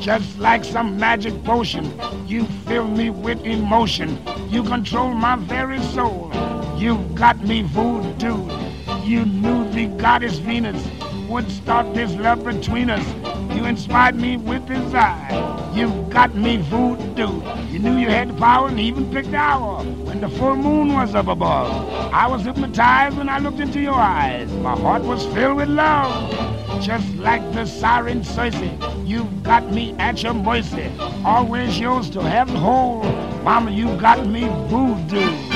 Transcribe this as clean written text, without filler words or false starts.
Just like some magic potion, you fill me with emotion. You control my very soul. You've got me voodoo. You knew the goddess Venus would start this love between us. You inspired me with desire. You've got me voodoo. You knew you had the power and even picked the hour when the full moon was up above. I was hypnotized when I looked into your eyes. My heart was filled with love. Just like the siren Circe, you've got me at your mercy. Always yours to have and hold. Mama, you got me voodoo.